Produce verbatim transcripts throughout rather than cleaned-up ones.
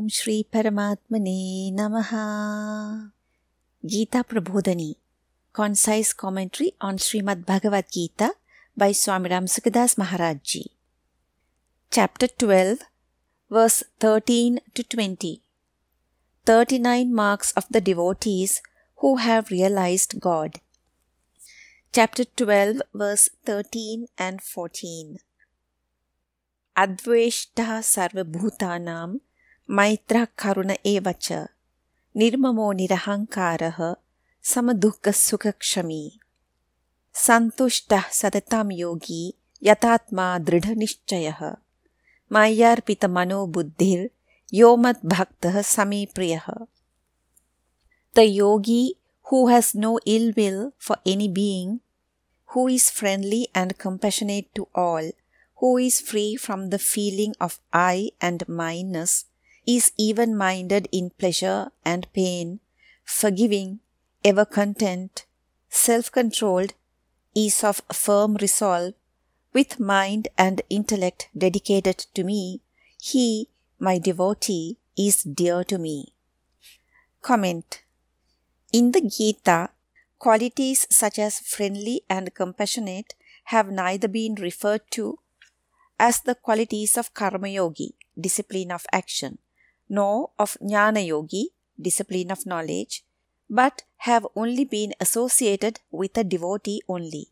Om Shri Paramatmane Namaha. Gita Prabodhani, concise commentary on Srimad Bhagavad Gita by Swami Ramsukadas Maharaj Ji. Chapter twelve, verse thirteen to twenty. thirty-nine marks of the devotees who have realized God. Chapter twelve, verse thirteen and fourteen. Adveshtah sarva bhutanam maitra karuna evacha nirmamo nirahankarah samadukha sukhakshami santushtah sadatam yogi yatatma dridha nishchayah mayarpita mano buddhir yomat bhaktah same priyah. The yogi who has no ill will for any being, who is friendly and compassionate to all, who is free from the feeling of I and mineness, is even-minded in pleasure and pain, forgiving, ever content, self-controlled, is of firm resolve, with mind and intellect dedicated to me, he, my devotee, is dear to me. Comment. In the Gita, qualities such as friendly and compassionate have neither been referred to as the qualities of Karma Yogi, discipline of action, nor of Jnana Yogi, discipline of knowledge, but have only been associated with a devotee only.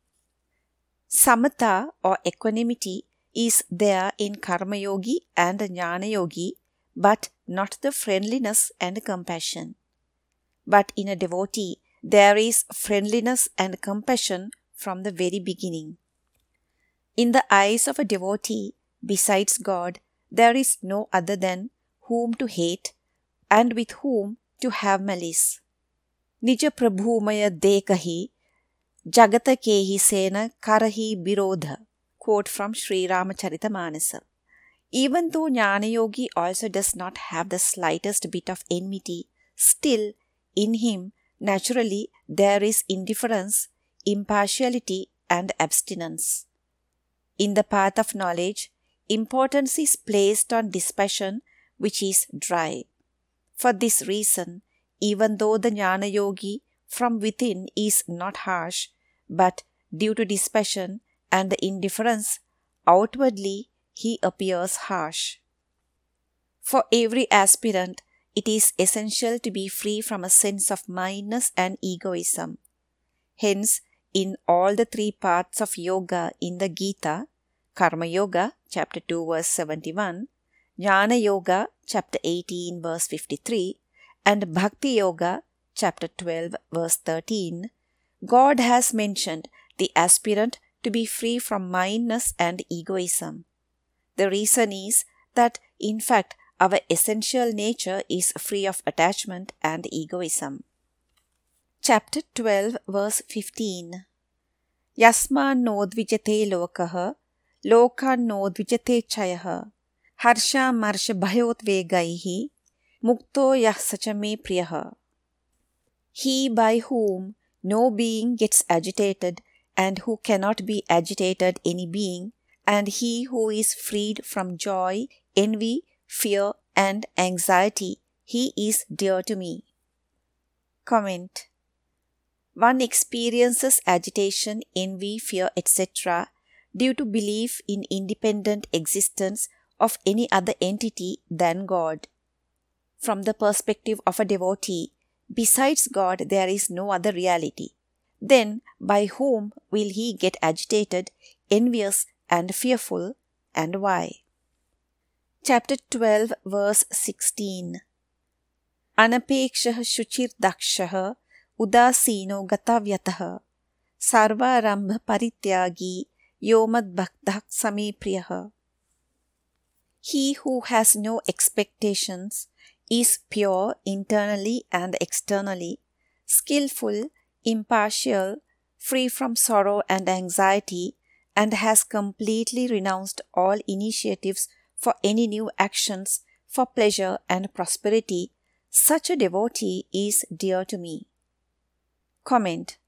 Samatha or equanimity is there in Karma Yogi and Jnana Yogi, but not the friendliness and compassion. But in a devotee, there is friendliness and compassion from the very beginning. In the eyes of a devotee, besides God, there is no other than whom to hate and with whom to have malice. Nija prabhumaya dekahi jagata kehi sena karahi birodha. Quote from Sri Ramacharitamanasa. Even though Jnana Yogi also does not have the slightest bit of enmity, still in him naturally there is indifference, impartiality and abstinence. In the path of knowledge, importance is placed on dispassion, which is dry. For this reason, even though the Jnana Yogi from within is not harsh, but due to dispassion and the indifference, outwardly he appears harsh. For every aspirant, it is essential to be free from a sense of mindness and egoism. Hence, in all the three parts of yoga in the Gita, Karma Yoga, chapter two, verse seventy-one, Jnana Yoga, chapter eighteen, verse fifty-three, and Bhakti Yoga, chapter twelve, verse thirteen, God has mentioned the aspirant to be free from mindness and egoism. The reason is that, in fact, our essential nature is free of attachment and egoism. Chapter twelve, verse fifteen. Yasman nodvijate lokaha, lokan nodvijate chayaha, harsha marsha bhayot vegaihi, mukto yah sachame priyaha. He by whom no being gets agitated and who cannot be agitated any being, and he who is freed from joy, envy, fear and anxiety, he is dear to me. Comment. One experiences agitation, envy, fear, et cetera due to belief in independent existence of any other entity than God. From the perspective of a devotee, besides God there is no other reality. Then by whom will he get agitated, envious and fearful, and why? Chapter twelve, verse sixteen. Anapekshah shuchir dakshah udasino gatavyatah sarvarambha parityagi yomad bhaktah same priyah. He who has no expectations, is pure internally and externally, skillful, impartial, free from sorrow and anxiety, and has completely renounced all initiatives for any new actions, for pleasure and prosperity, such a devotee is dear to me. Comment.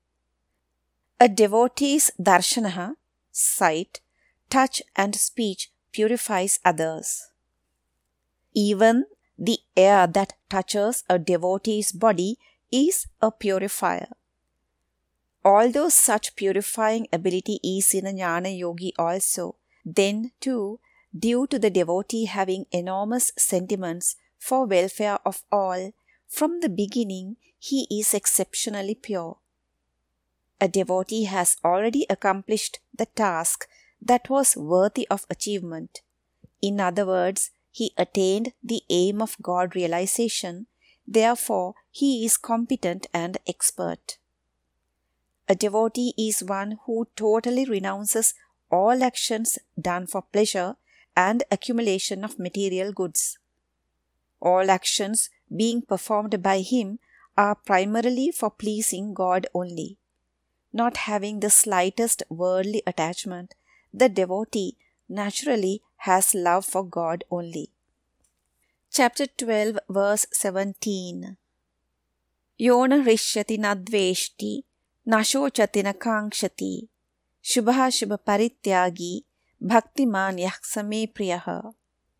A devotee's darshanaha, sight, touch and speech purifies others. Even the air that touches a devotee's body is a purifier. Although such purifying ability is in a jnana yogi also, then too, due to the devotee having enormous sentiments for welfare of all, from the beginning he is exceptionally pure. A devotee has already accomplished the task that was worthy of achievement. In other words, he attained the aim of God realization, therefore he is competent and expert. A devotee is one who totally renounces all actions done for pleasure and accumulation of material goods. All actions being performed by him are primarily for pleasing God only. Not having the slightest worldly attachment, the devotee naturally has love for God only. Chapter twelve, verse seventeen. Yona rishyati nadveshti, nashochati nakangshati, shubha shubha parityagi, bhaktiman yaksame priyaha.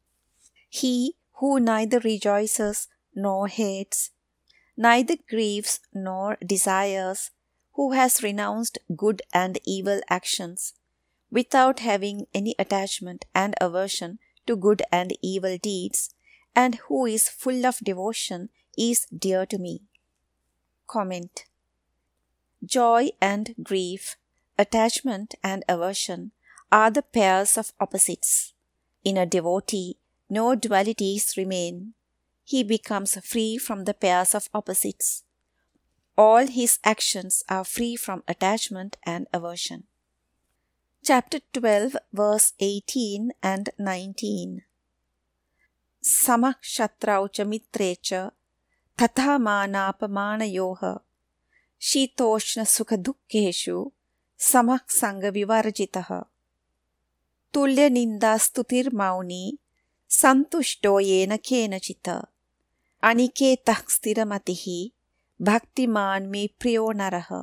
He who neither rejoices nor hates, neither grieves nor desires, who has renounced good and evil actions, without having any attachment and aversion to good and evil deeds, and who is full of devotion, is dear to me. Comment. Joy and grief, attachment and aversion are the pairs of opposites. In a devotee, no dualities remain. He becomes free from the pairs of opposites. All his actions are free from attachment and aversion. Chapter twelve, verse eighteen and nineteen. Samah shatraucha mitrecha tatha manapamanayoha shitoshna sukha dukkeshu samah sanga vivarjitaha tulya ninda stutir mauni santushto yena kenachita aniketah stiramatihi bhaktiman me priyo naraha.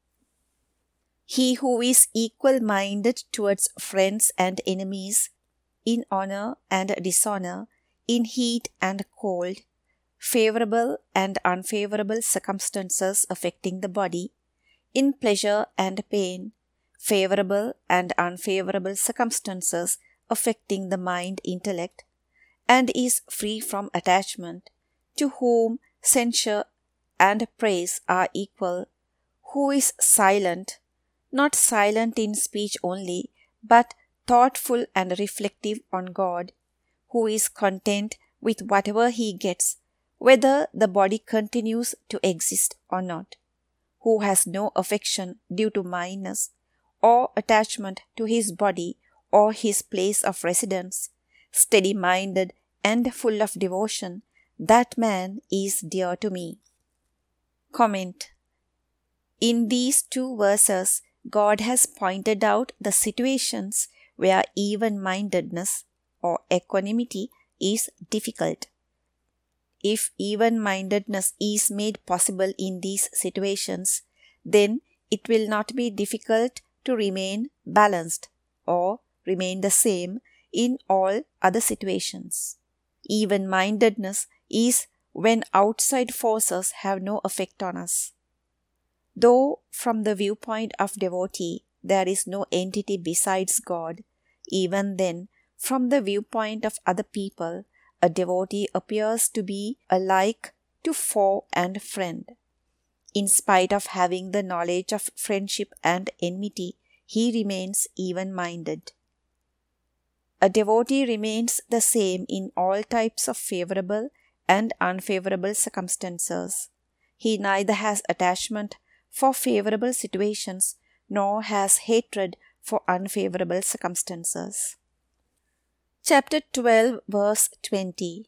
He who is equal-minded towards friends and enemies, in honor and dishonor, in heat and cold, favorable and unfavorable circumstances affecting the body, in pleasure and pain, favorable and unfavorable circumstances affecting the mind intellect, and is free from attachment, to whom censure and praise are equal, who is silent, not silent in speech only, but thoughtful and reflective on God, who is content with whatever he gets, whether the body continues to exist or not, who has no affection due to mindness or attachment to his body or his place of residence, steady-minded and full of devotion, that man is dear to me. Comment. In these two verses, God has pointed out the situations where even-mindedness or equanimity is difficult. If even-mindedness is made possible in these situations, then it will not be difficult to remain balanced or remain the same in all other situations. Even-mindedness is when outside forces have no effect on us. Though from the viewpoint of devotee there is no entity besides God, even then, from the viewpoint of other people, a devotee appears to be alike to foe and friend. In spite of having the knowledge of friendship and enmity, he remains even-minded. A devotee remains the same in all types of favorable and unfavorable circumstances. He neither has attachment for favorable situations nor has hatred for unfavorable circumstances. Chapter twelve, verse twenty.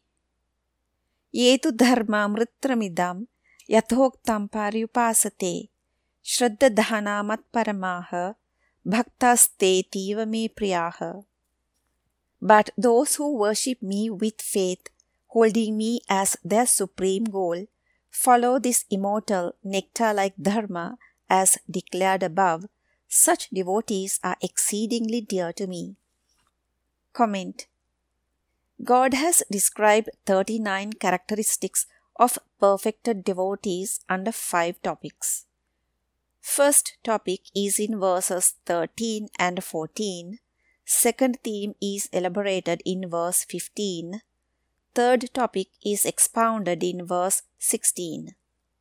Yetu dharma mritramidam yathoktam paryupasate shraddha dhanamat paramaha bhaktaste tiva me priyaha. But those who worship me with faith, holding me as their supreme goal, follow this immortal nectar-like dharma as declared above, such devotees are exceedingly dear to me. Comment. God has described thirty-nine characteristics of perfected devotees under five topics. First topic is in verses thirteen and fourteen. Second theme is elaborated in verse fifteen. Third topic is expounded in verse sixteen.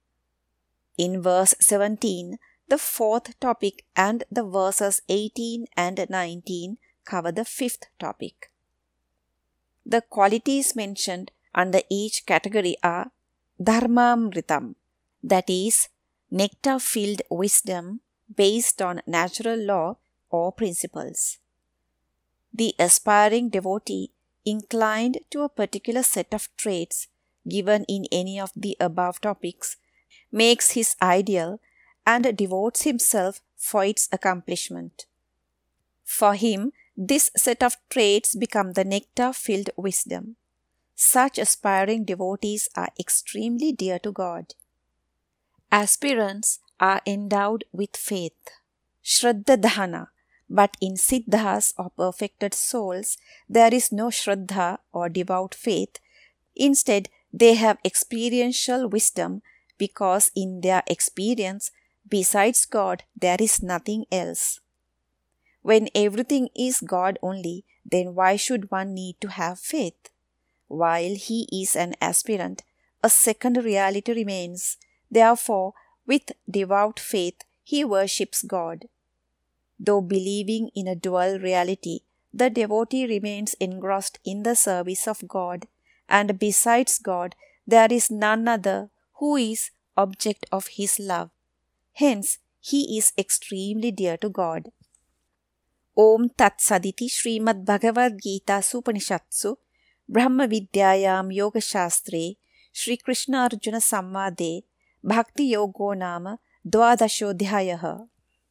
In verse seventeen, the fourth topic and the verses eighteen and nineteen cover the fifth topic. The qualities mentioned under each category are Dharmamritam, that is, nectar-filled wisdom based on natural law or principles. The aspiring devotee inclined to a particular set of traits given in any of the above topics makes his ideal and devotes himself for its accomplishment. For him, this set of traits become the nectar-filled wisdom. Such aspiring devotees are extremely dear to God. Aspirants are endowed with faith, Shraddha Dhana, but in Siddhas or perfected souls, there is no Shraddha or devout faith. Instead, they have experiential wisdom because in their experience, besides God, there is nothing else. When everything is God only, then why should one need to have faith? While he is an aspirant, a second reality remains. Therefore, with devout faith, he worships God. Though believing in a dual reality, the devotee remains engrossed in the service of God, and besides God, there is none other who is object of his love. Hence, he is extremely dear to God. Om Tat Saditi Srimad Bhagavad Gita Supanishatsu Brahma Vidyayam Yoga Shastre Shri Krishna Arjuna Samvade Bhakti Yogo Nama Dwadashodhyayaha.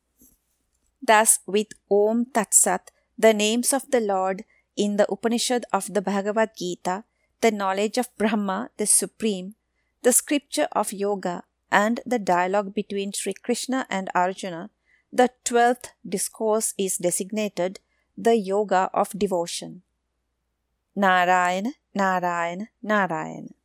Thus, with Om Tat Sat, the names of the Lord in the Upanishad of the Bhagavad Gita, the knowledge of Brahma, the Supreme, the scripture of Yoga, and the dialogue between Sri Krishna and Arjuna, the twelfth discourse is designated the Yoga of Devotion. Narayana, Narayana, Narayana.